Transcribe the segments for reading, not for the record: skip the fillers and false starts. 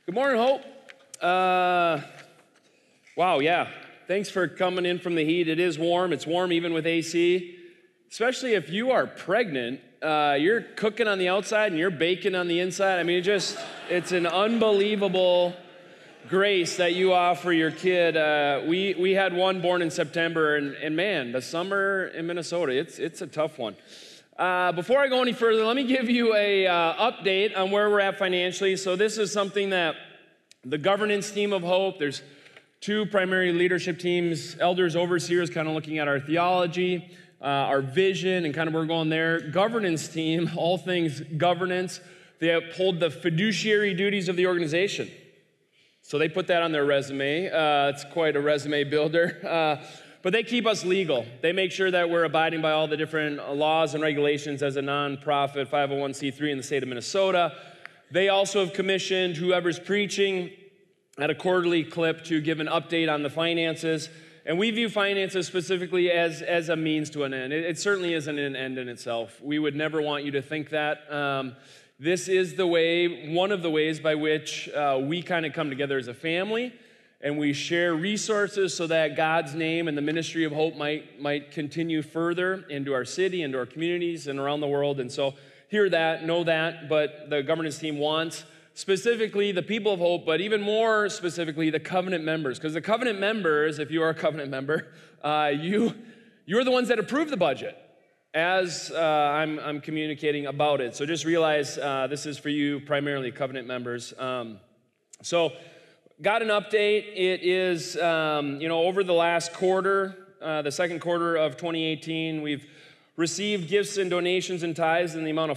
Good morning, Hope. Wow, yeah. Thanks for coming in from the heat. It is warm. It's warm even with AC. Especially if you are pregnant, you're cooking on the outside and you're baking on the inside. I mean, it's an unbelievable grace that you offer your kid. We had one born in September, and man, the summer in Minnesota, it's a tough one. Before I go any further, let me give you a update on where we're at financially. So this is something that the governance team of Hope, there's two primary leadership teams, elders, overseers, kind of looking at our theology, our vision, and kind of where we're going there. Governance team, all things governance, they uphold the fiduciary duties of the organization. So they put that on their resume. It's quite a resume builder. But they keep us legal. They make sure that we're abiding by all the different laws and regulations as a nonprofit 501c3 in the state of Minnesota. They also have commissioned whoever's preaching at a quarterly clip to give an update on the finances. And we view finances specifically as a means to an end. It certainly isn't an end in itself. We would never want you to think that. This is the way, one of the ways by which we kind of come together as a family, and we share resources so that God's name and the ministry of Hope might continue further into our city, into our communities, and around the world. And so hear that, know that, but the governance team wants specifically the people of Hope, but even more specifically the covenant members. Because the covenant members, if you are a covenant member, you're the ones that approve the budget as I'm communicating about it. So just realize this is for you, primarily covenant members. So got an update. It is, over the last quarter, the second quarter of 2018, we've received gifts and donations and tithes in the amount of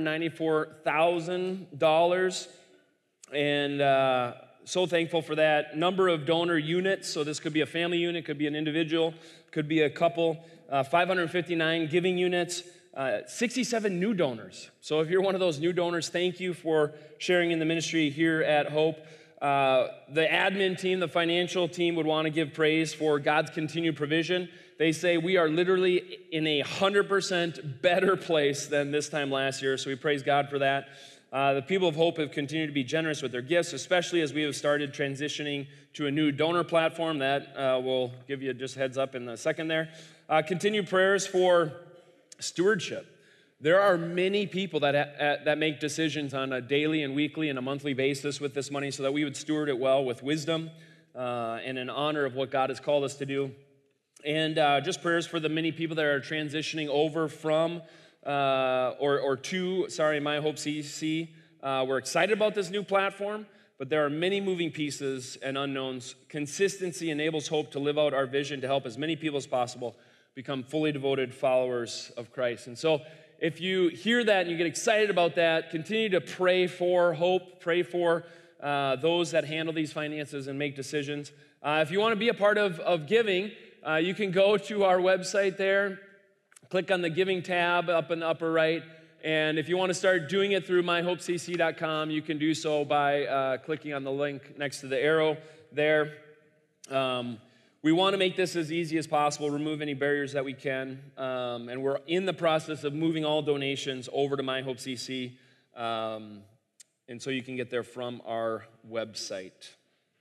$494,000. And so thankful for that. Number of donor units, so this could be a family unit, could be an individual, could be a couple. 559 giving units, 67 new donors. So if you're one of those new donors, thank you for sharing in the ministry here at Hope. The admin team, the financial team would want to give praise for God's continued provision. They say we are literally in 100% better place than this time last year, so we praise God for that. The people of Hope have continued to be generous with their gifts, especially as we have started transitioning to a new donor platform that we'll give you just a heads up in a second there. Continued prayers for stewardship. There are many people that make decisions on a daily and weekly and a monthly basis with this money so that we would steward it well with wisdom and in honor of what God has called us to do. And just prayers for the many people that are transitioning over from My Hope CC. We're excited about this new platform, but there are many moving pieces and unknowns. Consistency enables Hope to live out our vision to help as many people as possible become fully devoted followers of Christ. And so if you hear that and you get excited about that, continue to pray for Hope, pray for those that handle these finances and make decisions. If you want to be a part of giving, you can go to our website there, click on the giving tab up in the upper right, and if you want to start doing it through myhopecc.com, you can do so by clicking on the link next to the arrow there. We want to make this as easy as possible, remove any barriers that we can, and we're in the process of moving all donations over to My Hope CC, and so you can get there from our website.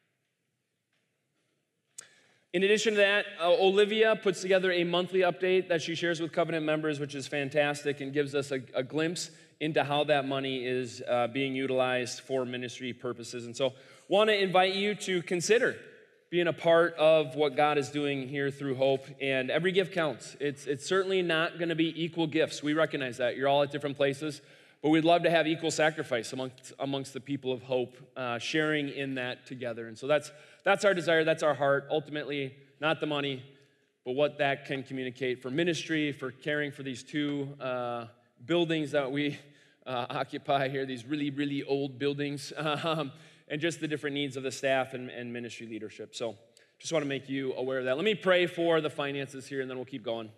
In addition to that, Olivia puts together a monthly update that she shares with covenant members, which is fantastic and gives us a glimpse into how that money is being utilized for ministry purposes. And so want to invite you to consider being a part of what God is doing here through Hope, and every gift counts. It's certainly not going to be equal gifts. We recognize that. You're all at different places, but we'd love to have equal sacrifice amongst the people of Hope, sharing in that together. And so that's our desire, that's our heart. Ultimately, not the money, but what that can communicate for ministry, for caring for these two buildings that we occupy here, these really, really old buildings. And just the different needs of the staff and ministry leadership. So just want to make you aware of that. Let me pray for the finances here, and then we'll keep going.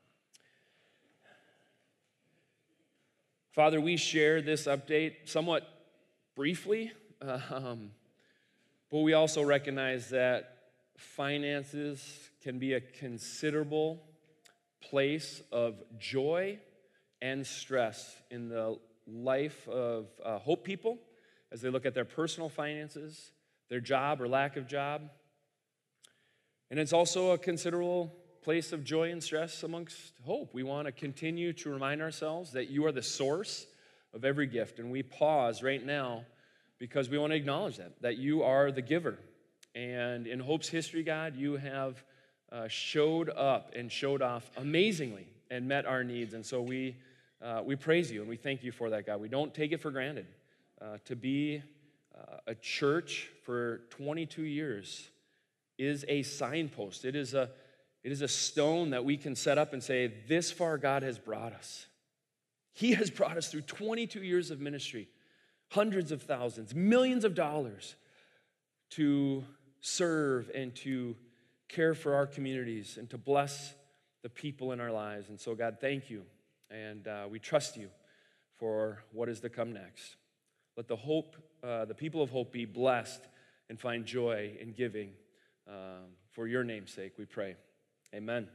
Father, we share this update somewhat briefly, but we also recognize that finances can be a considerable place of joy and stress in the life of Hope people as they look at their personal finances, their job or lack of job. And it's also a considerable place of joy and stress amongst hope. We want to continue to remind ourselves that you are the source of every gift. And we pause right now because we want to acknowledge that you are the giver. And in Hope's history, God, you have showed up and showed off amazingly and met our needs. And so we praise you and we thank you for that, God. We don't take it for granted. To be a church for 22 years is a signpost. It is a stone that we can set up and say, this far God has brought us. He has brought us through 22 years of ministry, hundreds of thousands, millions of dollars to serve and to care for our communities and to bless the people in our lives. And so, God, thank you. And we trust you for what is to come next. Let the people of Hope be blessed and find joy in giving for your name's sake, we pray. Amen.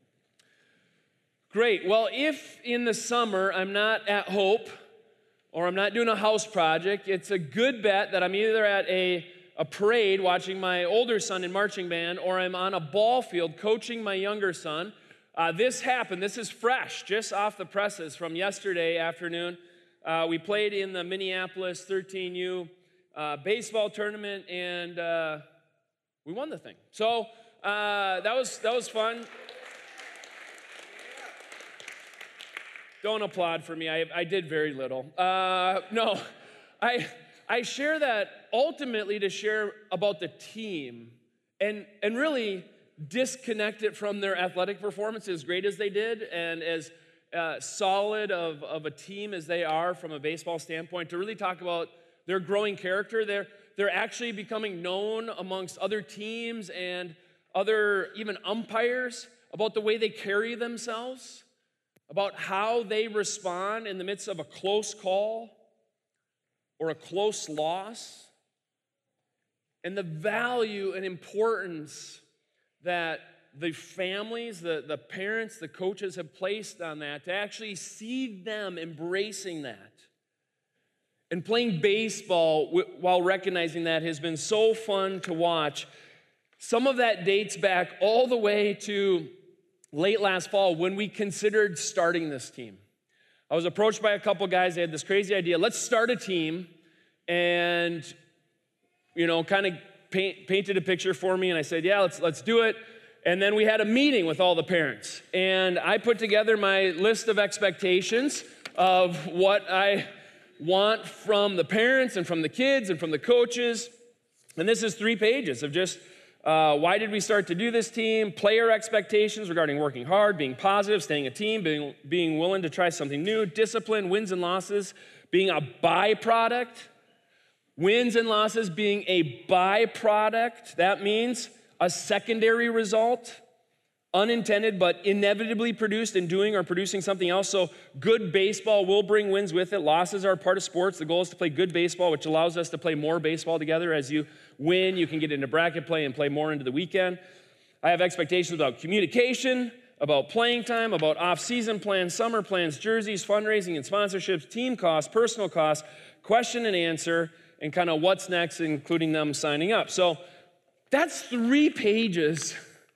Great. Well, if in the summer I'm not at Hope or I'm not doing a house project, it's a good bet that I'm either at a parade watching my older son in marching band or I'm on a ball field coaching my younger son. This happened. This is fresh, just off the presses from yesterday afternoon. We played in the Minneapolis 13U baseball tournament, and we won the thing. So that was fun. Don't applaud for me. I did very little. No, I share that ultimately to share about the team and really disconnect it from their athletic performance, as great as they did and as solid of a team as they are from a baseball standpoint, to really talk about their growing character. They're actually becoming known amongst other teams and other even umpires about the way they carry themselves, about how they respond in the midst of a close call or a close loss, and the value and importance that the families, the parents, the coaches have placed on that, to actually see them embracing that. And playing baseball while recognizing that has been so fun to watch. Some of that dates back all the way to late last fall when we considered starting this team. I was approached by a couple guys. They had this crazy idea. Let's start a team, and kind of painted a picture for me. And I said, yeah, let's do it. And then we had a meeting with all the parents. And I put together my list of expectations of what I want from the parents and from the kids and from the coaches. And this is 3 pages of just why did we start to do this team, player expectations regarding working hard, being positive, staying a team, being willing to try something new, discipline, wins and losses, being a byproduct. Wins and losses being a byproduct. That means a secondary result, unintended but inevitably produced in doing or producing something else. So good baseball will bring wins with it. Losses are a part of sports. The goal is to play good baseball, which allows us to play more baseball together. As you win, you can get into bracket play and play more into the weekend. I have expectations about communication, about playing time, about off-season plans, summer plans, jerseys, fundraising and sponsorships, team costs, personal costs, question and answer, and kind of what's next, including them signing up. So that's 3 pages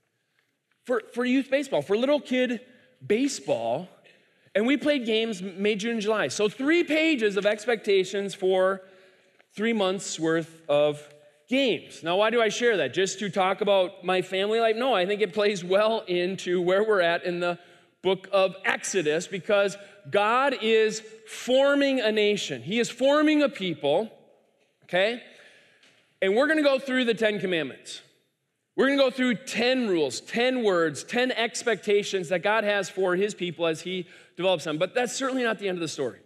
for youth baseball, for little kid baseball. And we played games May, June, and July. So 3 pages of expectations for 3 months worth of games. Now, why do I share that? Just to talk about my family life? No, I think it plays well into where we're at in the book of Exodus, because God is forming a nation. He is forming a people, okay? And we're going to go through the 10 commandments. We're going to go through 10 rules, 10 words, 10 expectations that God has for his people as he develops them. But that's certainly not the end of the story.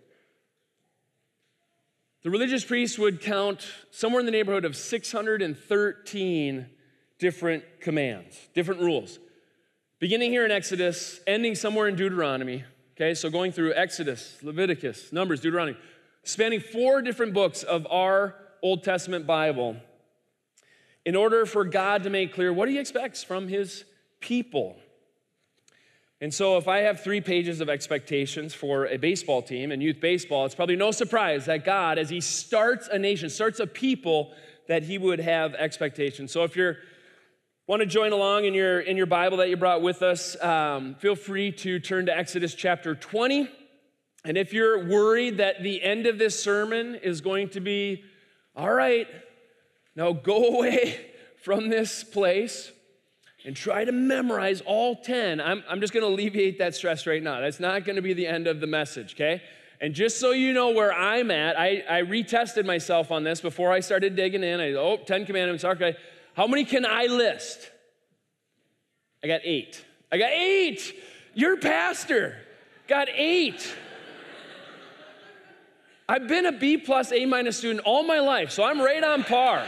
The religious priests would count somewhere in the neighborhood of 613 different commands, different rules. Beginning here in Exodus, ending somewhere in Deuteronomy. Okay, so going through Exodus, Leviticus, Numbers, Deuteronomy, spanning 4 different books of our Old Testament Bible, in order for God to make clear what he expects from his people. And so if I have 3 pages of expectations for a baseball team and youth baseball, it's probably no surprise that God, as he starts a nation, starts a people, that he would have expectations. So if you want to join along in your Bible that you brought with us, feel free to turn to Exodus chapter 20. And if you're worried that the end of this sermon is going to be, all right, now go away from this place and try to memorize all 10. I'm just going to alleviate that stress right now. That's not going to be the end of the message, okay? And just so you know where I'm at, I retested myself on this before I started digging in. 10 commandments, okay. How many can I list? I got 8. I got 8. Your pastor got 8. I've been a B+, A- student all my life, so I'm right on par.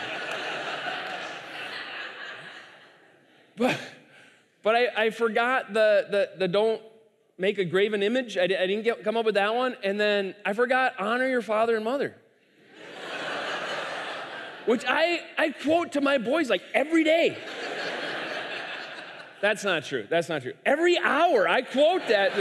But I forgot the don't make a graven image. I didn't come up with that one. And then I forgot honor your father and mother. Which I quote to my boys like every day. That's not true. That's not true. Every hour I quote that.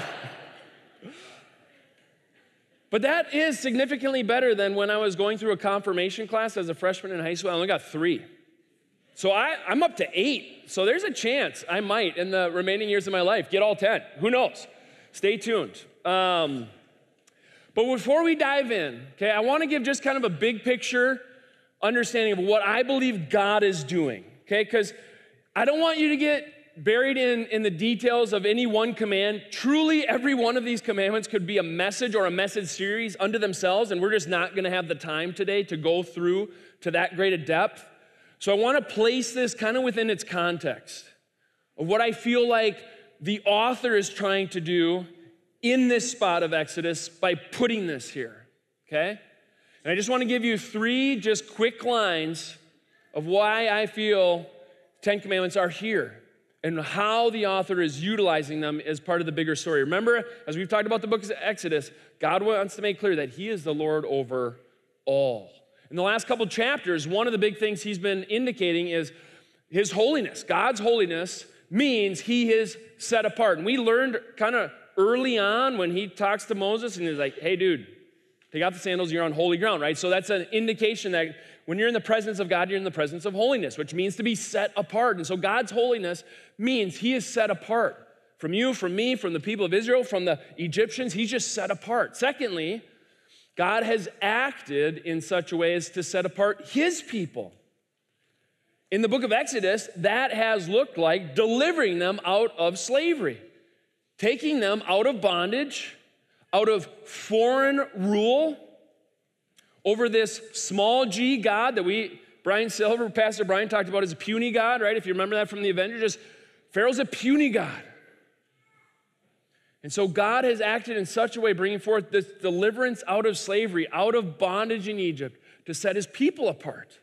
But that is significantly better than when I was going through a confirmation class as a freshman in high school. I only got 3. So I'm up to 8. So there's a chance I might, in the remaining years of my life, get all 10. Who knows? Stay tuned. But before we dive in, okay, I want to give just kind of a big picture understanding of what I believe God is doing, okay? Because I don't want you to get buried in the details of any one command. Truly, every one of these commandments could be a message or a message series unto themselves, and we're just not going to have the time today to go through to that great a depth. So I want to place this kind of within its context of what I feel like the author is trying to do in this spot of Exodus by putting this here, okay? And I just want to give you 3 just quick lines of why I feel 10 Commandments are here and how the author is utilizing them as part of the bigger story. Remember, as we've talked about the book of Exodus, God wants to make clear that he is the Lord over all. In the last couple chapters, one of the big things he's been indicating is his holiness. God's holiness means he is set apart. And we learned kind of early on when he talks to Moses and he's like, hey, dude, take off the sandals, you're on holy ground, right? So that's an indication that when you're in the presence of God, you're in the presence of holiness, which means to be set apart. And so God's holiness means he is set apart from you, from me, from the people of Israel, from the Egyptians. He's just set apart. Secondly, God has acted in such a way as to set apart his people. In the book of Exodus, that has looked like delivering them out of slavery, taking them out of bondage, out of foreign rule over this small g God that Brian Silver, Pastor Brian talked about as a puny God, right? If you remember that from the Avengers, Pharaoh's a puny God. And so God has acted in such a way, bringing forth this deliverance out of slavery, out of bondage in Egypt, to set his people apart.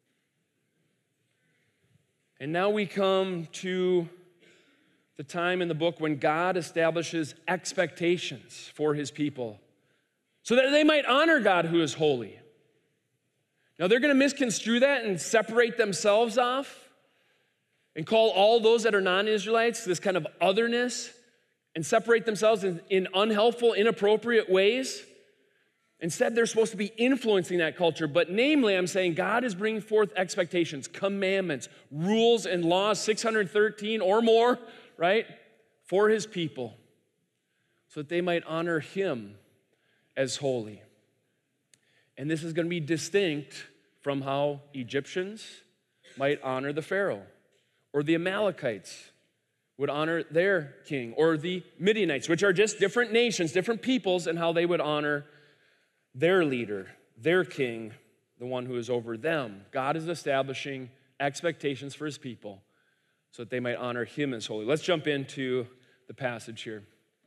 And now we come to the time in the book when God establishes expectations for his people so that they might honor God who is holy. Now they're going to misconstrue that and separate themselves off and call all those that are non-Israelites this kind of otherness and separate themselves in unhelpful, inappropriate ways. Instead, they're supposed to be influencing that culture. But namely, I'm saying God is bringing forth expectations, commandments, rules, and laws, 613 or more, right, for his people, so that they might honor him as holy. And this is going to be distinct from how Egyptians might honor the Pharaoh, or the Amalekites would honor their king, or the Midianites, which are just different nations, different peoples, and how they would honor their leader, their king, the one who is over them. God is establishing expectations for his people so that they might honor him as holy. Let's jump into the passage here.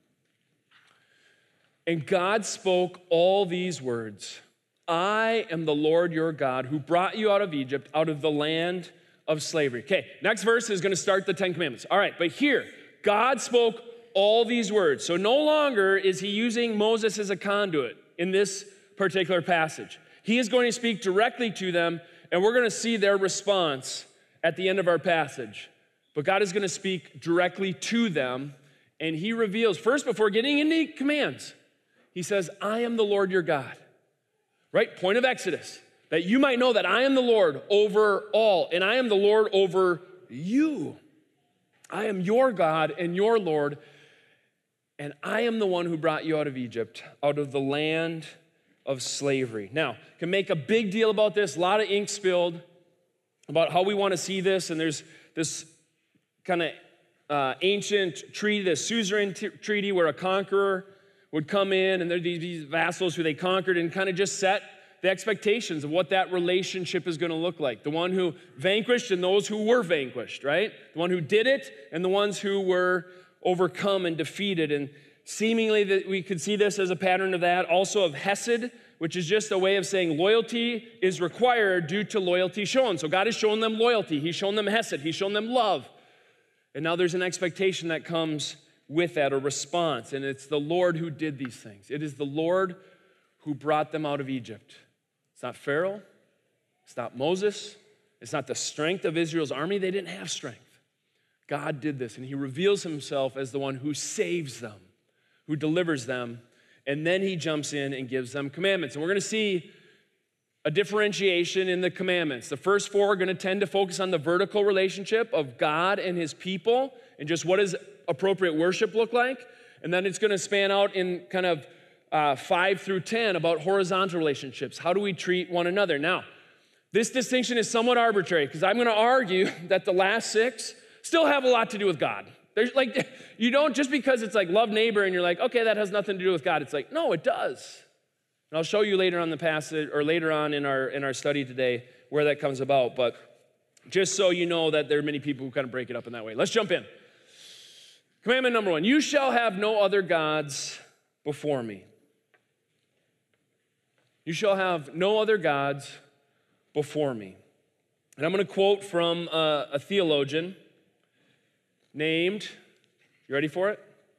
And God spoke all these words. I am the Lord your God who brought you out of Egypt, out of the land of slavery. Okay, next verse is going to start the 10 Commandments. All right, but here, God spoke all these words. So no longer is he using Moses as a conduit in this particular passage. He is going to speak directly to them, and we're going to see their response at the end of our passage. But God is going to speak directly to them And he reveals, first, before getting into commands, he says, I am the Lord your God. Right? Point of Exodus. That you might know that I am the Lord over all, and I am the Lord over you. I am your God and your Lord, and I am the one who brought you out of Egypt, out of the land of slavery. Now, can make a big deal about this, a lot of ink spilled about how we want to see this, and there's this kind of ancient treaty, the suzerain treaty, where a conqueror would come in, and there'd be these vassals who they conquered and kind of just set the expectations of what that relationship is going to look like. The one who vanquished and those who were vanquished, right? The one who did it and the ones who were overcome and defeated. And seemingly that we could see this as a pattern of that. Also of Hesed, which is just a way of saying loyalty is required due to loyalty shown. So God has shown them loyalty. He's shown them Hesed. He's shown them love. And now there's an expectation that comes with that, a response. And it's the Lord who did these things. It is the Lord who brought them out of Egypt. It's not Pharaoh. It's not Moses. It's not the strength of Israel's army. They didn't have strength. God did this, and he reveals himself as the one who saves them, who delivers them, and then he jumps in and gives them commandments. And we're going to see a differentiation in the commandments. The first four are going to tend to focus on the vertical relationship of God and his people and just what does appropriate worship look like. And then it's going to span out in kind of 5 through 10 about horizontal relationships. How do we treat one another? Now, this distinction is somewhat arbitrary because I'm going to argue that the last 6 still have a lot to do with God. There's like, you don't, just because it's like love neighbor and you're like, okay, that has nothing to do with God. It's like, no, it does. And I'll show you later on the passage, or later on in our study today, where that comes about. But just so you know that there are many people who kind of break it up in that way. Let's jump in. Commandment number 1, you shall have no other gods before me. You shall have no other gods before me. And I'm going to quote from a theologian named, you ready for it?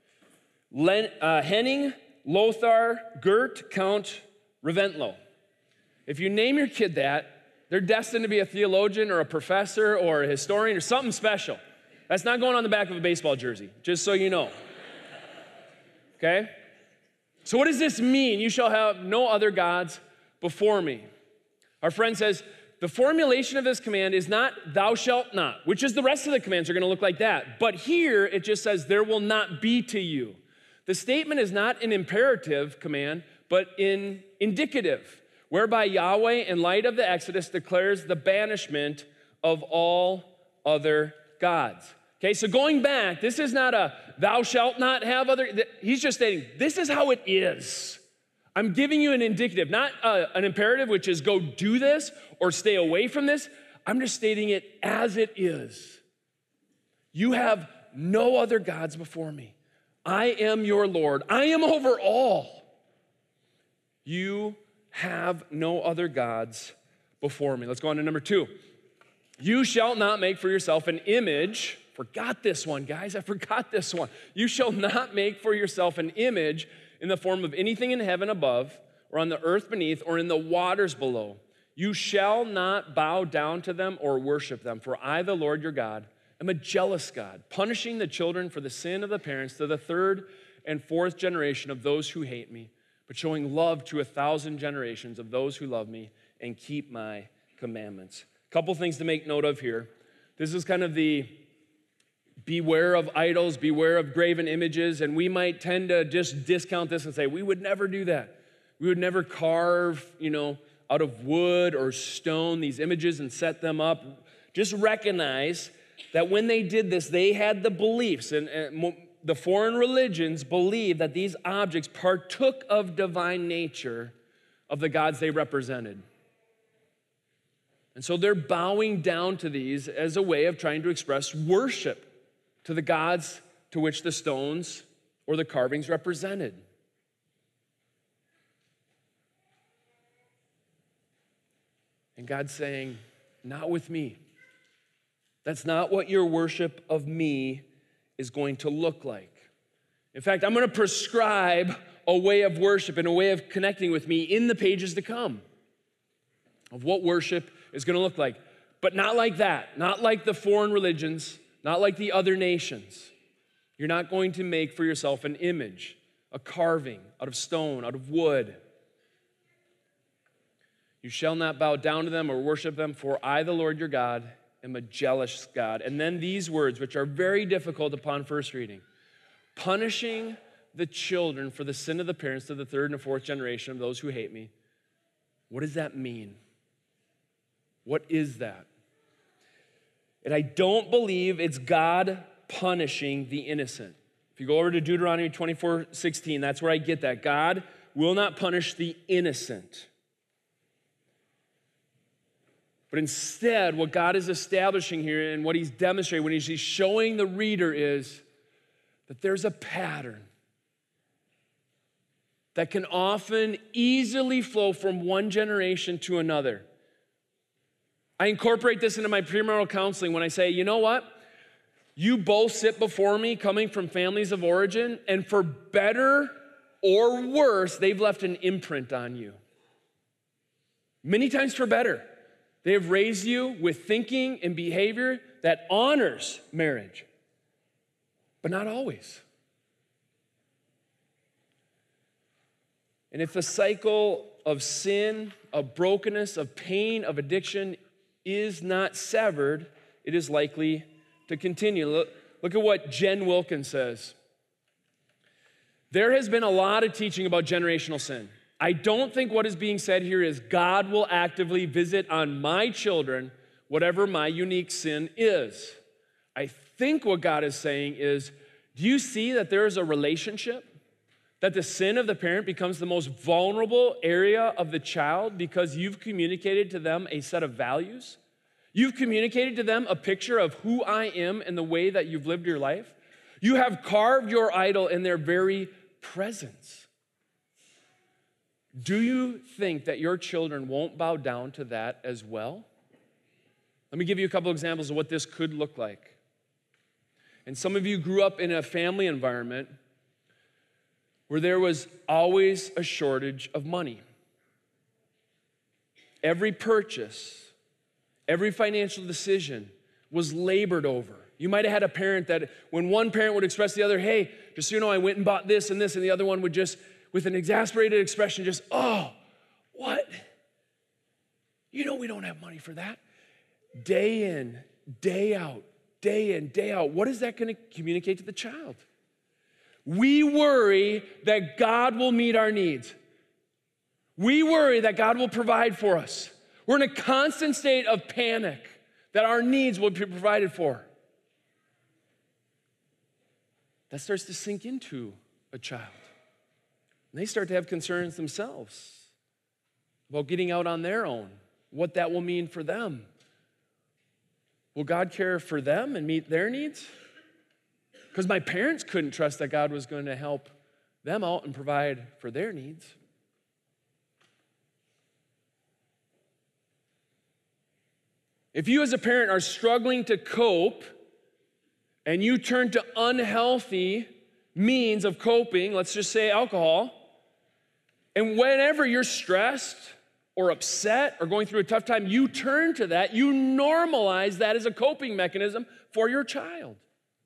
Henning Lothar Gert Count Reventlow. If you name your kid that, they're destined to be a theologian or a professor or a historian or something special. That's not going on the back of a baseball jersey, just so you know. Okay? So what does this mean? You shall have no other gods before me. Our friend says, the formulation of this command is not thou shalt not, which is the rest of the commands are going to look like that. But here it just says there will not be to you. The statement is not an imperative command, but an indicative, whereby Yahweh, in light of the Exodus, declares the banishment of all other gods. Okay, so going back, this is not a thou shalt not have other, he's just stating, this is how it is. I'm giving you an indicative, not an imperative, which is go do this or stay away from this. I'm just stating it as it is. You have no other gods before me. I am your Lord. I am over all. You have no other gods before me. Let's go on to number 2. You shall not make for yourself an image. Forgot this one, guys. I forgot this one. You shall not make for yourself an image in the form of anything in heaven above, or on the earth beneath, or in the waters below. You shall not bow down to them or worship them, for I, the Lord your God, am a jealous God, punishing the children for the sin of the parents to the 3rd and 4th generation of those who hate me, but showing love to 1,000 generations of those who love me and keep my commandments. A couple things to make note of here. This is kind of the beware of idols, beware of graven images, and we might tend to just discount this and say, we would never do that. We would never carve, out of wood or stone these images and set them up. Just recognize that when they did this, they had the beliefs, and the foreign religions believed that these objects partook of divine nature of the gods they represented. And so they're bowing down to these as a way of trying to express worship to the gods to which the stones or the carvings represented. And God's saying, not with me. That's not what your worship of me is going to look like. In fact, I'm going to prescribe a way of worship and a way of connecting with me in the pages to come of what worship is going to look like. But not like that, not like the foreign religions, not like the other nations. You're not going to make for yourself an image, a carving out of stone, out of wood. You shall not bow down to them or worship them, for I, the Lord your God, am a jealous God. And then these words, which are very difficult upon first reading. Punishing the children for the sin of the parents to the third and the fourth generation of those who hate me. What does that mean? What is that? And I don't believe it's God punishing the innocent. If you go over to Deuteronomy 24:16, that's where I get that. God will not punish the innocent. But instead, what God is establishing here and what he's demonstrating when he's showing the reader is that there's a pattern that can often easily flow from one generation to another. I incorporate this into my premarital counseling when I say, you know what? You both sit before me coming from families of origin, and for better or worse, they've left an imprint on you. Many times for better. They have raised you with thinking and behavior that honors marriage, but not always. And if the cycle of sin, of brokenness, of pain, of addiction is not severed, it is likely to continue. Look at what Jen Wilkins says. There has been a lot of teaching about generational sin. I don't think what is being said here is God will actively visit on my children whatever my unique sin is. I think what God is saying is, do you see that there is a relationship? That the sin of the parent becomes the most vulnerable area of the child because you've communicated to them a set of values? You've communicated to them a picture of who I am and the way that you've lived your life? You have carved your idol in their very presence. Do you think that your children won't bow down to that as well? Let me give you a couple examples of what this could look like. And some of you grew up in a family environment where there was always a shortage of money. Every purchase, every financial decision was labored over. You might have had a parent that when one parent would express to the other, hey, just so you know, I went and bought this and this, and the other one would just, with an exasperated expression, just, oh, what? You know we don't have money for that. Day in, day out, day in, day out. What is that going to communicate to the child? We worry that God will meet our needs. We worry that God will provide for us. We're in a constant state of panic that our needs will be provided for. That starts to sink into a child. And they start to have concerns themselves about getting out on their own, what that will mean for them. Will God care for them and meet their needs? Because my parents couldn't trust that God was going to help them out and provide for their needs. If you as a parent are struggling to cope and you turn to unhealthy means of coping, let's just say alcohol, and whenever you're stressed or upset or going through a tough time, you turn to that, you normalize that as a coping mechanism for your child.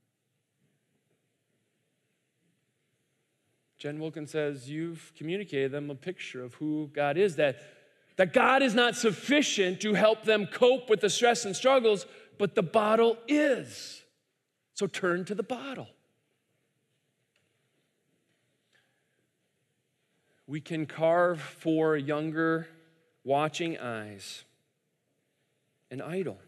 Jen Wilkins says, you've communicated them a picture of who God is, that God is not sufficient to help them cope with the stress and struggles, but the bottle is. So turn to the bottle. We can carve for younger watching eyes an idol.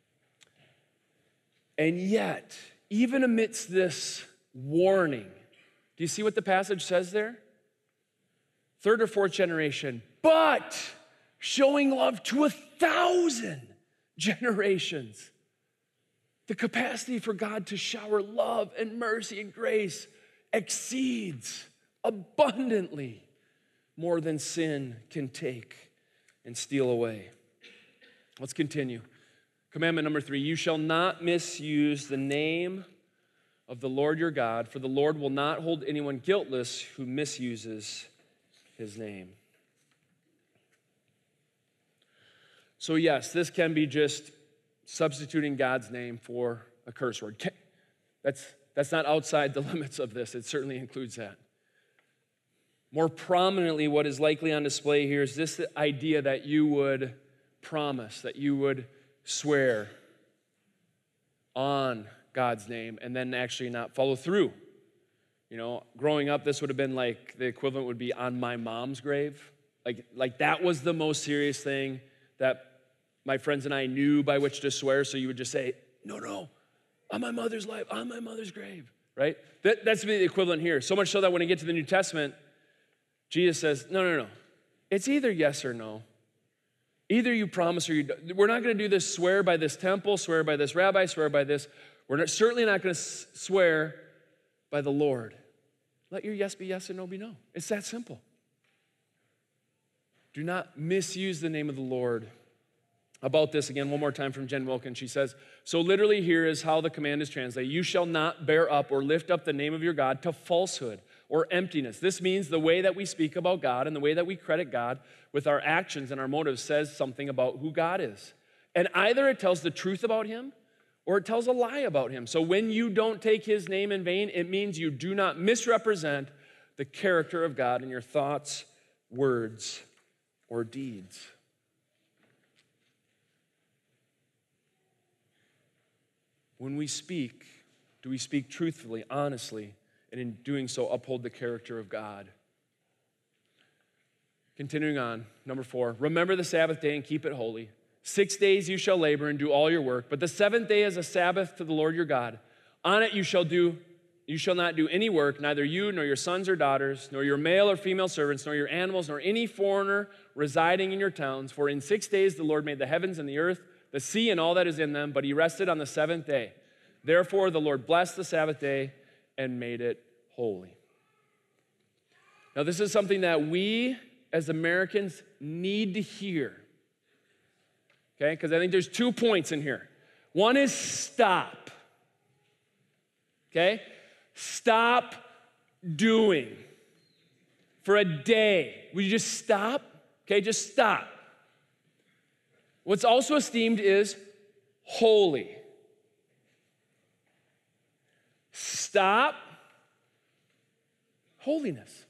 And yet, even amidst this warning, do you see what the passage says there? Third or fourth generation, but showing love to 1,000 generations. The capacity for God to shower love and mercy and grace exceeds abundantly more than sin can take and steal away. Let's continue. Commandment number 3, you shall not misuse the name of the Lord your God, for the Lord will not hold anyone guiltless who misuses his name. So yes, this can be just substituting God's name for a curse word. that's not outside the limits of this. It certainly includes that. More prominently, what is likely on display here is this idea that you would promise, that you would swear on God's name and then actually not follow through. You know, growing up, this would have been like, the equivalent would be on my mom's grave. Like that was the most serious thing that my friends and I knew by which to swear, so you would just say, no, on my mother's life, on my mother's grave, right? That's the equivalent here. So much so that when you get to the New Testament, Jesus says, no. It's either yes or no. Either you promise or you don't. We're not going to do this swear by this temple, swear by this rabbi, swear by this. Certainly not going to swear by the Lord. Let your yes be yes and no be no. It's that simple. Do not misuse the name of the Lord. About this, again, one more time from Jen Wilkins. She says, so literally here is how the command is translated. You shall not bear up or lift up the name of your God to falsehood or emptiness. This means the way that we speak about God and the way that we credit God with our actions and our motives says something about who God is. And either it tells the truth about him or it tells a lie about him. So when you don't take his name in vain, it means you do not misrepresent the character of God in your thoughts, words, or deeds. When we speak, do we speak truthfully, honestly, and in doing so uphold the character of God? Continuing on, number 4, remember the Sabbath day and keep it holy. 6 days you shall labor and do all your work, but the 7th day is a Sabbath to the Lord your God. On it you shall not do any work, neither you nor your sons or daughters, nor your male or female servants, nor your animals, nor any foreigner residing in your towns. For in 6 days the Lord made the heavens and the earth, the sea and all that is in them, but he rested on the 7th day. Therefore the Lord blessed the Sabbath day and made it holy. Now this is something that we as Americans need to hear. Okay, because I think there's 2 points in here. One is stop. Okay? Stop doing. For a day. Will you just stop? Okay, just stop. What's also esteemed is holy. Stop. Holiness.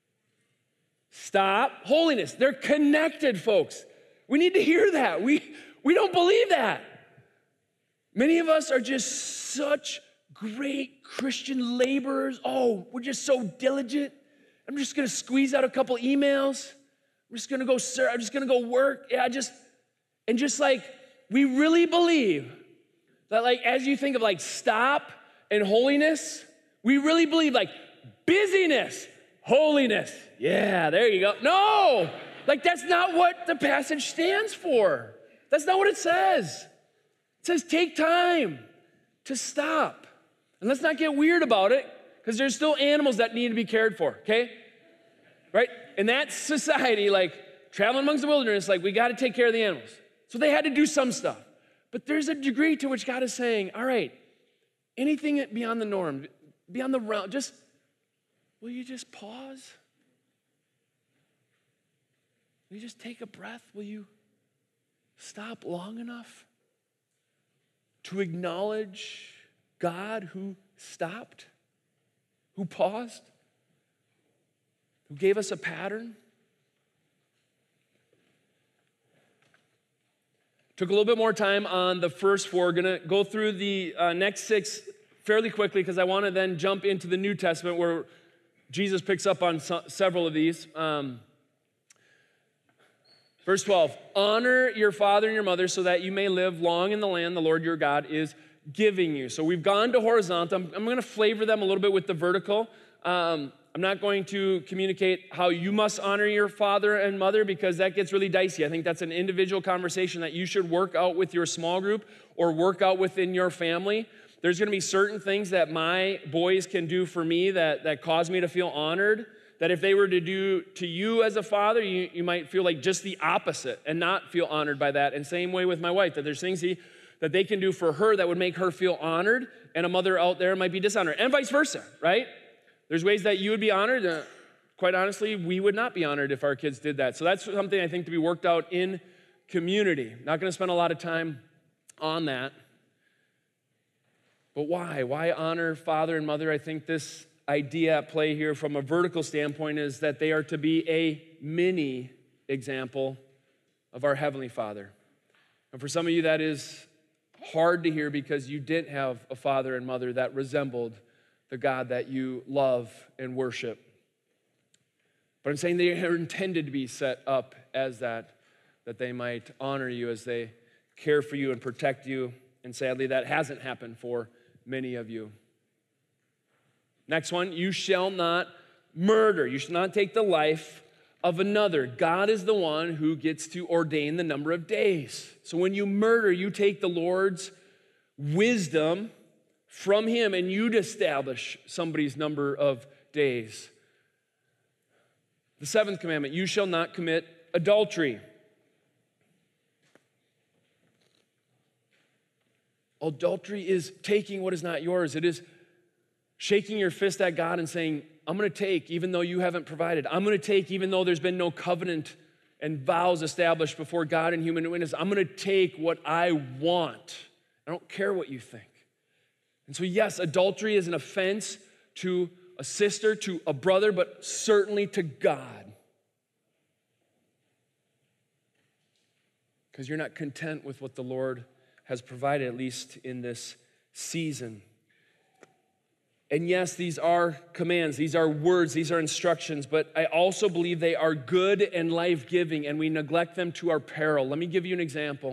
Stop. Holiness. They're connected, folks. We need to hear that. We don't believe that. Many of us are just such great Christian laborers. Oh, we're just so diligent. I'm just going to squeeze out a couple emails. I'm just going to go serve. I'm just going to go work. And just like, we really believe that like, as you think of like stop and holiness, we really believe like busyness, holiness. Yeah, there you go. No, like that's not what the passage stands for. That's not what it says. It says take time to stop. And let's not get weird about it, because there's still animals that need to be cared for, okay? Right? In that society, like traveling amongst the wilderness, like we got to take care of the animals. So they had to do some stuff. But there's a degree to which God is saying, all right, anything beyond the norm, beyond the realm, will you just pause? Will you just take a breath? Will you stop long enough to acknowledge God who stopped, who paused, who gave us a pattern? Took a little bit more time on the first 4. Going to go through the next 6 fairly quickly because I want to then jump into the New Testament where Jesus picks up on several of these. Verse 12, honor your father and your mother so that you may live long in the land the Lord your God is giving you. So we've gone to horizontal. I'm going to flavor them a little bit with the vertical. I'm not going to communicate how you must honor your father and mother because that gets really dicey. I think that's an individual conversation that you should work out with your small group or work out within your family. There's going to be certain things that my boys can do for me that cause me to feel honored, that if they were to do to you as a father, you might feel like just the opposite and not feel honored by that. And same way with my wife, that there's things that they can do for her that would make her feel honored, and a mother out there might be dishonored, and vice versa, right? There's ways that you would be honored. Quite honestly, we would not be honored if our kids did that. So that's something I think to be worked out in community. Not going to spend a lot of time on that. But why? Why honor father and mother? I think this idea at play here from a vertical standpoint is that they are to be a mini example of our Heavenly Father. And for some of you, that is hard to hear because you didn't have a father and mother that resembled the God that you love and worship. But I'm saying they are intended to be set up as that they might honor you as they care for you and protect you. And sadly, that hasn't happened for many of you. Next one, you shall not murder. You shall not take the life of another. God is the one who gets to ordain the number of days. So when you murder, you take the Lord's wisdom from him and you'd establish somebody's number of days. The seventh commandment, you shall not commit adultery. Adultery is taking what is not yours. It is shaking your fist at God and saying, I'm going to take even though you haven't provided. I'm going to take even though there's been no covenant and vows established before God and human witness. I'm going to take what I want. I don't care what you think. And so yes, adultery is an offense to a sister, to a brother, but certainly to God. Because you're not content with what the Lord has provided, at least in this season. And yes, these are commands, these are words, these are instructions, but I also believe they are good and life-giving, and we neglect them to our peril. Let me give you an example.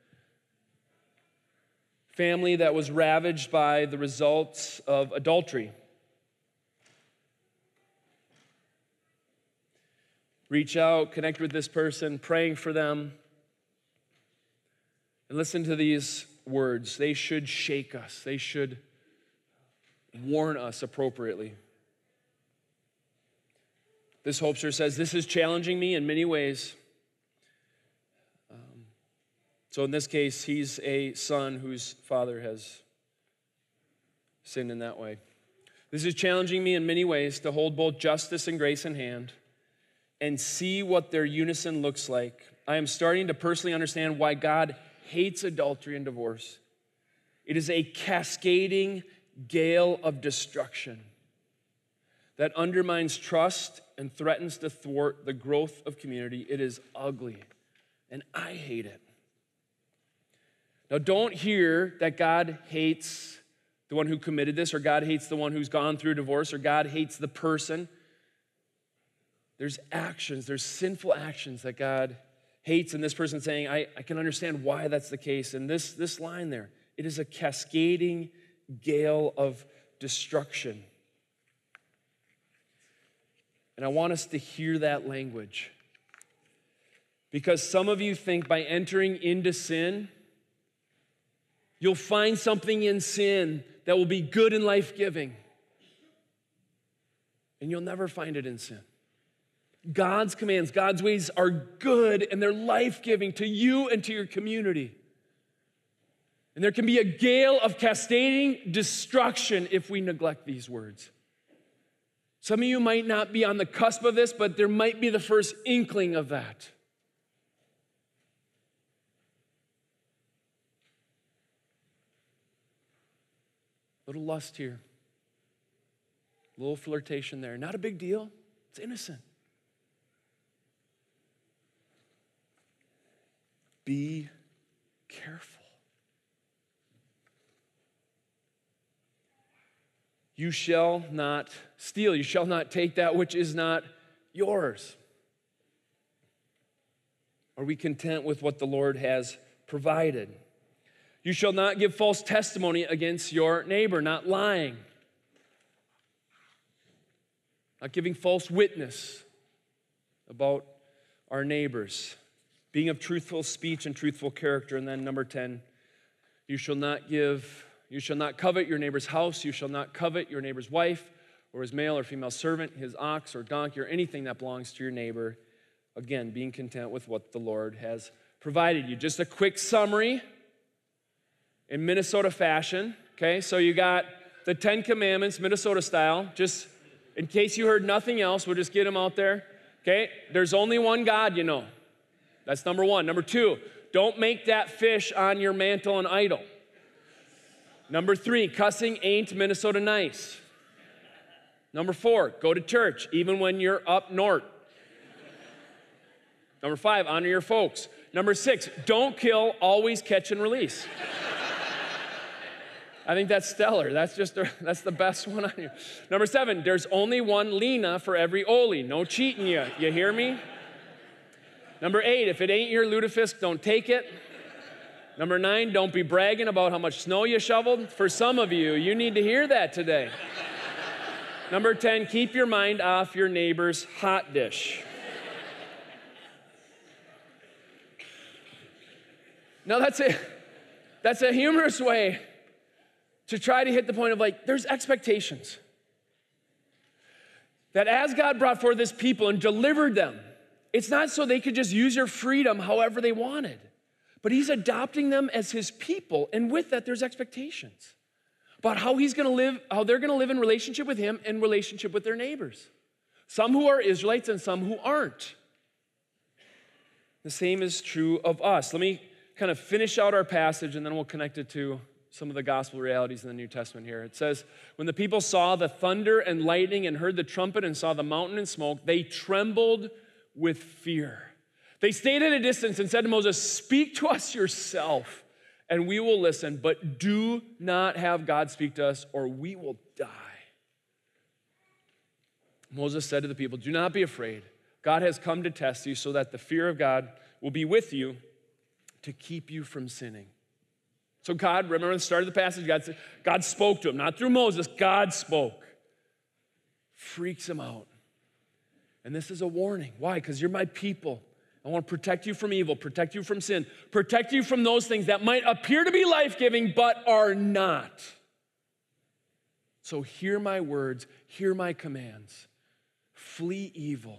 Family that was ravaged by the results of adultery. Reach out, connect with this person, praying for them. And listen to these words. They should shake us. They should warn us appropriately. This hopester says, this is challenging me in many ways. So in this case, he's a son whose father has sinned in that way. This is challenging me in many ways to hold both justice and grace in hand and see what their unison looks like. I am starting to personally understand why God hates adultery and divorce. It is a cascading gale of destruction that undermines trust and threatens to thwart the growth of community. It is ugly, and I hate it. Now, don't hear that God hates the one who committed this, or God hates the one who's gone through divorce, or God hates the person. There's actions, there's sinful actions that God hates, and this person saying, I can understand why that's the case. And this line there, it is a cascading gale of destruction. And I want us to hear that language. Because some of you think by entering into sin, you'll find something in sin that will be good and life-giving. And you'll never find it in sin. God's commands, God's ways are good and they're life-giving to you and to your community. And there can be a gale of cascading destruction if we neglect these words. Some of you might not be on the cusp of this, but there might be the first inkling of that. A little lust here, a little flirtation there. Not a big deal. It's innocent. Be careful. You shall not steal. You shall not take that which is not yours. Are we content with what the Lord has provided? You shall not give false testimony against your neighbor, not lying, not giving false witness about our neighbors. Being of truthful speech and truthful character. And then number 10, you shall not covet your neighbor's house. You shall not covet your neighbor's wife or his male or female servant, his ox or donkey or anything that belongs to your neighbor. Again, being content with what the Lord has provided you. Just a quick summary in Minnesota fashion. Okay, so you got the 10 Commandments, Minnesota style. Just in case you heard nothing else, we'll just get them out there. Okay, there's only one God, you know. That's number one. Number two, don't make that fish on your mantle an idol. Number 3, cussing ain't Minnesota nice. Number 4, go to church, even when you're up north. Number 5, honor your folks. Number 6, don't kill, always catch and release. I think that's stellar. That's the best one on here. Number 7, there's only one Lena for every Oli. No cheating you. You hear me? Number 8, if it ain't your lutefisk, don't take it. Number 9, don't be bragging about how much snow you shoveled. For some of you, you need to hear that today. Number 10, keep your mind off your neighbor's hot dish. Now that's a humorous way to try to hit the point of like, there's expectations. That as God brought forth this people and delivered them, it's not so they could just use their freedom however they wanted, but he's adopting them as his people, and with that, there's expectations about how he's gonna live, how they're gonna live in relationship with him and relationship with their neighbors. Some who are Israelites and some who aren't. The same is true of us. Let me kind of finish out our passage and then we'll connect it to some of the gospel realities in the New Testament here. It says, when the people saw the thunder and lightning and heard the trumpet and saw the mountain and smoke, they trembled with fear. They stayed at a distance and said to Moses, speak to us yourself and we will listen, but do not have God speak to us or we will die. Moses said to the people, do not be afraid. God has come to test you so that the fear of God will be with you to keep you from sinning. So God, remember at the start of the passage, God spoke to him, not through Moses, God spoke. Freaks him out. And this is a warning. Why? Because you're my people. I want to protect you from evil, protect you from sin, protect you from those things that might appear to be life-giving but are not. So hear my words, hear my commands. Flee evil.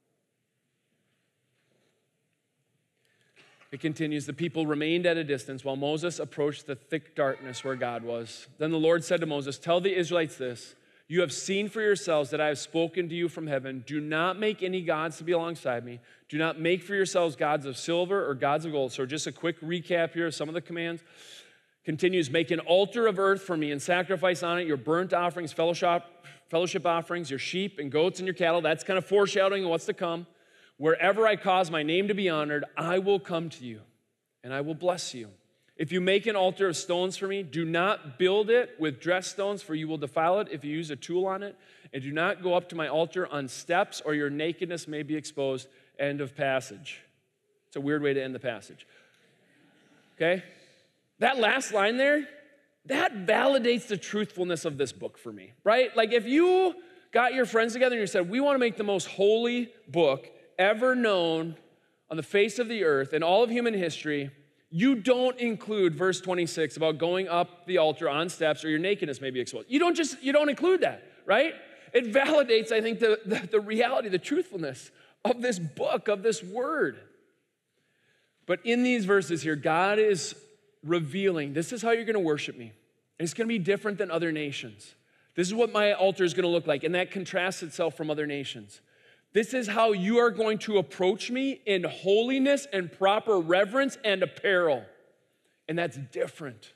It continues, the people remained at a distance while Moses approached the thick darkness where God was. Then the Lord said to Moses, tell the Israelites this, you have seen for yourselves that I have spoken to you from heaven. Do not make any gods to be alongside me. Do not make for yourselves gods of silver or gods of gold. So just a quick recap here of some of the commands. Continues, make an altar of earth for me and sacrifice on it your burnt offerings, fellowship offerings, your sheep and goats and your cattle. That's kind of foreshadowing of what's to come. Wherever I cause my name to be honored, I will come to you and I will bless you. If you make an altar of stones for me, do not build it with dressed stones, for you will defile it if you use a tool on it. And do not go up to my altar on steps, or your nakedness may be exposed. End of passage. It's a weird way to end the passage. Okay? That last line there, that validates the truthfulness of this book for me, right? Like if you got your friends together and you said, we want to make the most holy book ever known on the face of the earth in all of human history, you don't include verse 26 about going up the altar on steps or your nakedness may be exposed. You don't include that, right? It validates, I think, the reality, the truthfulness of this book, of this word. But in these verses here, God is revealing, this is how you're gonna worship me. And it's gonna be different than other nations. This is what my altar is gonna look like, and that contrasts itself from other nations. This is how you are going to approach me in holiness and proper reverence and apparel. And that's different.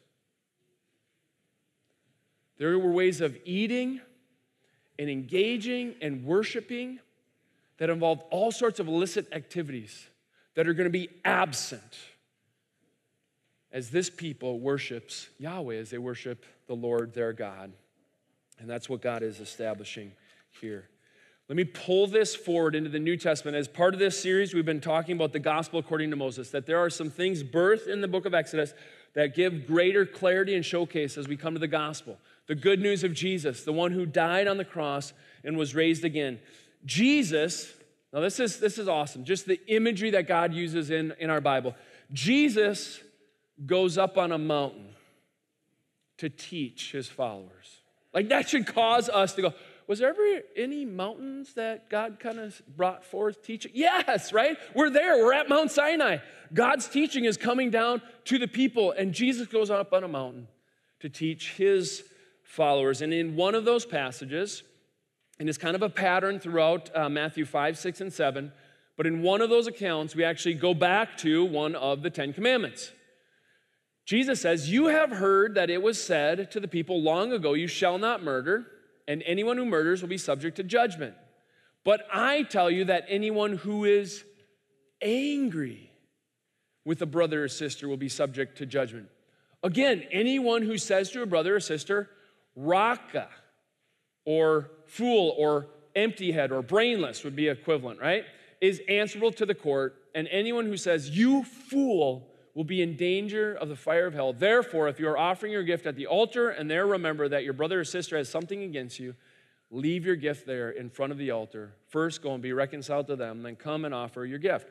There were ways of eating and engaging and worshiping that involved all sorts of illicit activities that are going to be absent as this people worships Yahweh, as they worship the Lord their God. And that's what God is establishing here. Let me pull this forward into the New Testament. As part of this series, we've been talking about the gospel according to Moses, that there are some things birthed in the book of Exodus that give greater clarity and showcase as we come to the gospel. The good news of Jesus, the one who died on the cross and was raised again. Jesus, now this is awesome, just the imagery that God uses in our Bible. Jesus goes up on a mountain to teach his followers. Like that should cause us to go, was there ever any mountains that God kind of brought forth teaching? Yes, right? We're there. We're at Mount Sinai. God's teaching is coming down to the people, and Jesus goes up on a mountain to teach his followers. And in one of those passages, and it's kind of a pattern throughout Matthew 5, 6, and 7, but in one of those accounts, we actually go back to one of the Ten Commandments. Jesus says, you have heard that it was said to the people long ago, you shall not murder, and anyone who murders will be subject to judgment. But I tell you that anyone who is angry with a brother or sister will be subject to judgment. Again, anyone who says to a brother or sister, raka, or fool, or empty head, or brainless would be equivalent, right? Is answerable to the court, and anyone who says, you fool, will be in danger of the fire of hell. Therefore, if you are offering your gift at the altar and there remember that your brother or sister has something against you, leave your gift there in front of the altar. First, go and be reconciled to them, then come and offer your gift.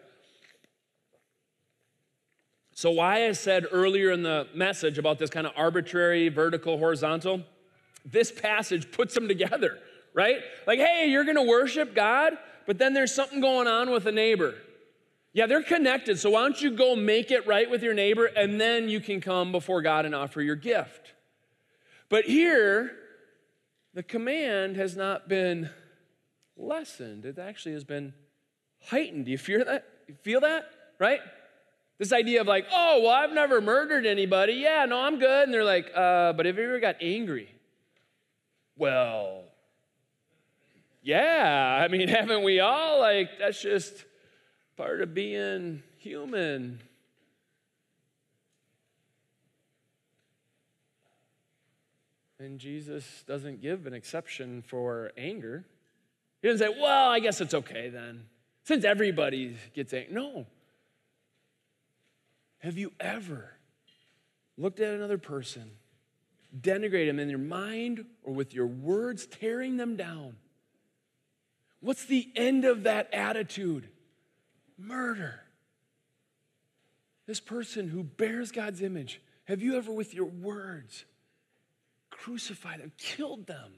So why I said earlier in the message about this kind of arbitrary, vertical, horizontal, this passage puts them together, right? Like, hey, you're going to worship God, but then there's something going on with a neighbor. Yeah, they're connected, so why don't you go make it right with your neighbor, and then you can come before God and offer your gift. But here, the command has not been lessened. It actually has been heightened. Do you feel that? You feel that? Right? This idea of like, oh, well, I've never murdered anybody. Yeah, no, I'm good. And they're like, but have you ever got angry? Well, yeah. I mean, haven't we all? Like, that's just part of being human. And Jesus doesn't give an exception for anger. He doesn't say, well, I guess it's okay then, since everybody gets angry. No. Have you ever looked at another person, denigrate them in your mind or with your words, tearing them down? What's the end of that attitude? Murder. This person who bears God's image, have you ever with your words crucified them, killed them?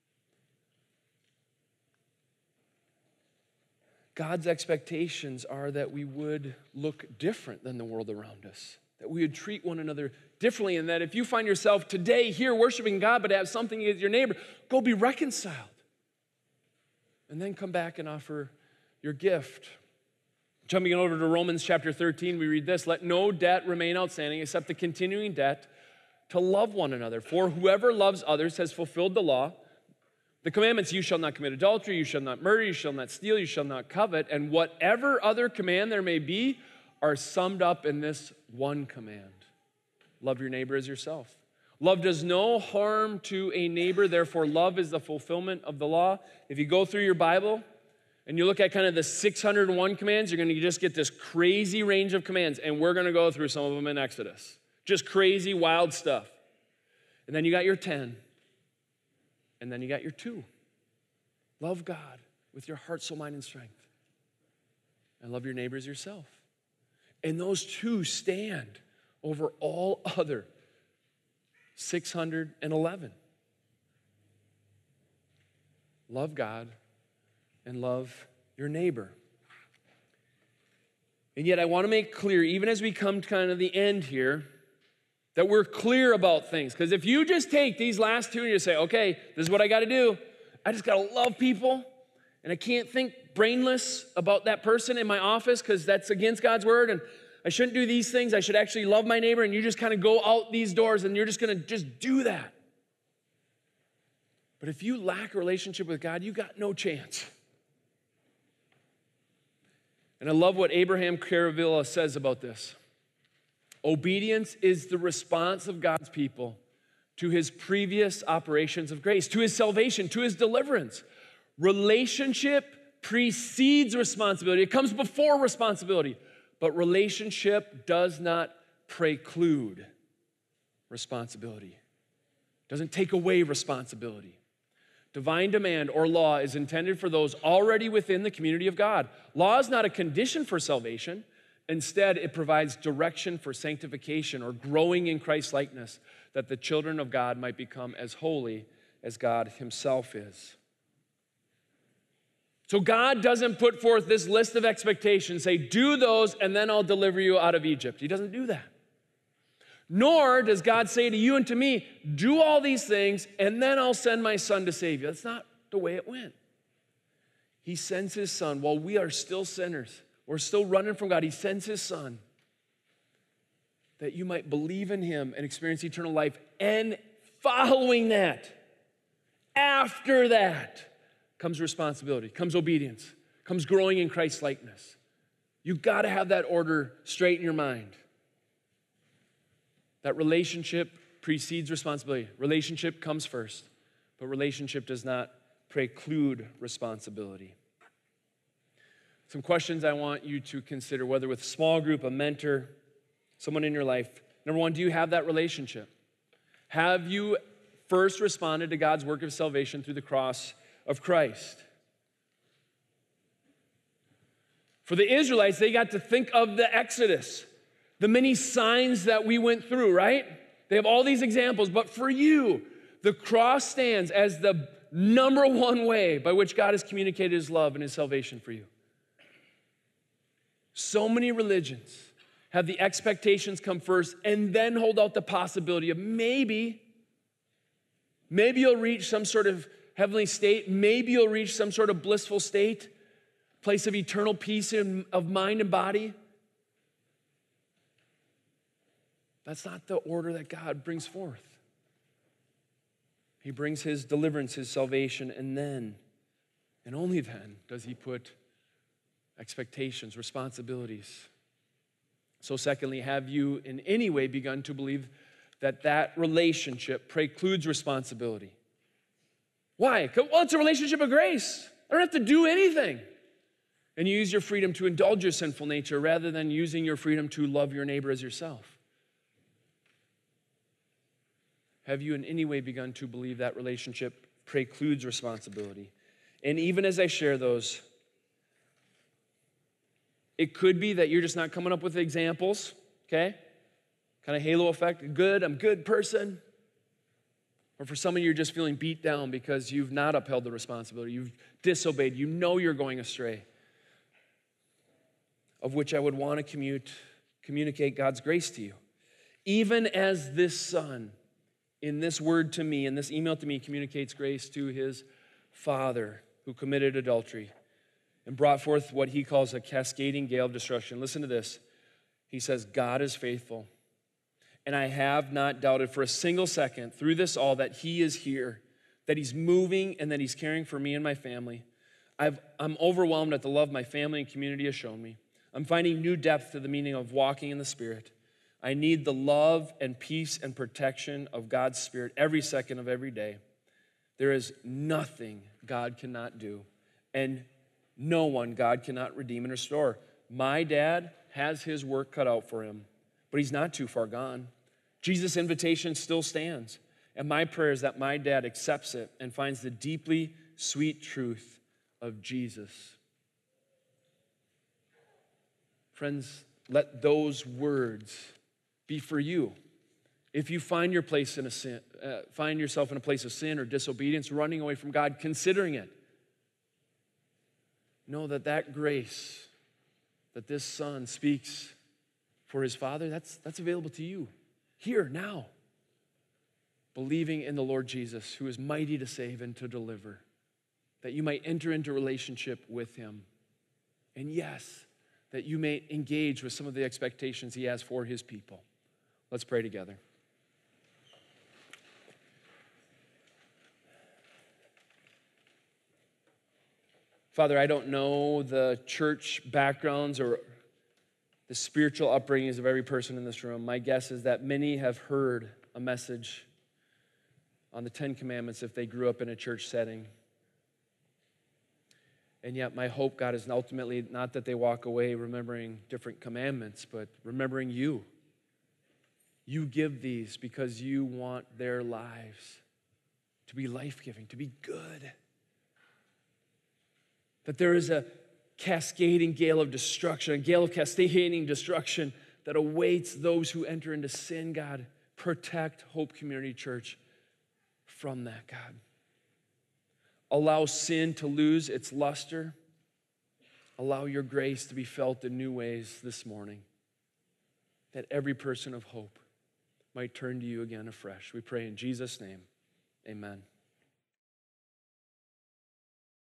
God's expectations are that we would look different than the world around us, that we would treat one another differently, and that if you find yourself today here worshiping God but have something against your neighbor, go be reconciled. And then come back and offer your gift. Jumping over to Romans chapter 13, we read this: let no debt remain outstanding except the continuing debt to love one another. For whoever loves others has fulfilled the law. The commandments, you shall not commit adultery, you shall not murder, you shall not steal, you shall not covet, and whatever other command there may be are summed up in this one command. Love your neighbor as yourself. Love does no harm to a neighbor, therefore love is the fulfillment of the law. If you go through your Bible and you look at kind of the 601 commands, you're going to just get this crazy range of commands, and we're going to go through some of them in Exodus. Just crazy, wild stuff. And then you got your 10. And then you got your 2. Love God with your heart, soul, mind, and strength. And love your neighbor as yourself. And those 2 stand over all other 611. Love God and love your neighbor. And yet I want to make clear, even as we come to kind of the end here, that we're clear about things. Because if you just take these last 2 and you say, okay, this is what I got to do. I just got to love people, and I can't think brainless about that person in my office because that's against God's word, and I shouldn't do these things. I should actually love my neighbor, and you just kind of go out these doors and you're just going to just do that. But if you lack a relationship with God, you got no chance. And I love what Abraham Caravilla says about this. Obedience is the response of God's people to his previous operations of grace, to his salvation, to his deliverance. Relationship precedes responsibility. It comes before responsibility. But relationship does not preclude responsibility. It doesn't take away responsibility. Divine demand or law is intended for those already within the community of God. Law is not a condition for salvation. Instead, it provides direction for sanctification or growing in Christ's likeness, that the children of God might become as holy as God himself is. So God doesn't put forth this list of expectations, say, do those and then I'll deliver you out of Egypt. He doesn't do that. Nor does God say to you and to me, do all these things and then I'll send my son to save you. That's not the way it went. He sends his son while we are still sinners. We're still running from God. He sends his son that you might believe in him and experience eternal life. And following that, after that, comes responsibility, comes obedience, comes growing in Christ's likeness. You've got to have that order straight in your mind. That relationship precedes responsibility. Relationship comes first, but relationship does not preclude responsibility. Some questions I want you to consider, whether with a small group, a mentor, someone in your life. Number one, do you have that relationship? Have you first responded to God's work of salvation through the cross of Christ? For the Israelites, they got to think of the Exodus, the many signs that we went through, right? They have all these examples, but for you, the cross stands as the number one way by which God has communicated his love and his salvation for you. So many religions have the expectations come first and then hold out the possibility of maybe you'll reach some sort of heavenly state, maybe you'll reach some sort of blissful state, place of eternal peace of mind and body. That's not the order that God brings forth. He brings his deliverance, his salvation, and then, and only then, does he put expectations, responsibilities. So secondly, have you in any way begun to believe that that relationship precludes responsibility? Why? Well, it's a relationship of grace. I don't have to do anything. And you use your freedom to indulge your sinful nature rather than using your freedom to love your neighbor as yourself. Have you in any way begun to believe that relationship precludes responsibility? And even as I share those, it could be that you're just not coming up with examples, okay? Kind of halo effect, good, I'm a good person. Or for some of you, you're just feeling beat down because you've not upheld the responsibility. You've disobeyed. You know you're going astray. Of which I would want to communicate God's grace to you. Even as this son, in this word to me, in this email to me, communicates grace to his father who committed adultery and brought forth what he calls a cascading gale of destruction. Listen to this. He says, God is faithful. And I have not doubted for a single second through this all that he is here, that he's moving and that he's caring for me and my family. I'm overwhelmed at the love my family and community has shown me. I'm finding new depth to the meaning of walking in the Spirit. I need the love and peace and protection of God's Spirit every second of every day. There is nothing God cannot do, and no one God cannot redeem and restore. My dad has his work cut out for him, but he's not too far gone. Jesus' invitation still stands, and my prayer is that my dad accepts it and finds the deeply sweet truth of Jesus. Friends, let those words be for you. If you find find yourself in a place of sin or disobedience, running away from God, considering it, know that grace that this son speaks for his father, that's available to you here now. Believing in the Lord Jesus, who is mighty to save and to deliver, that you might enter into relationship with him. And yes, that you may engage with some of the expectations he has for his people. Let's pray together. Father, I don't know the church backgrounds or the spiritual upbringings of every person in this room. My guess is that many have heard a message on the 10 Commandments if they grew up in a church setting. And yet my hope, God, is ultimately not that they walk away remembering different commandments, but remembering you. You give these because you want their lives to be life-giving, to be good. That there is a cascading gale of destruction, a gale of cascading destruction that awaits those who enter into sin, God. Protect Hope Community Church from that, God. Allow sin to lose its luster. Allow your grace to be felt in new ways this morning. That every person of hope might turn to you again afresh. We pray in Jesus' name, amen.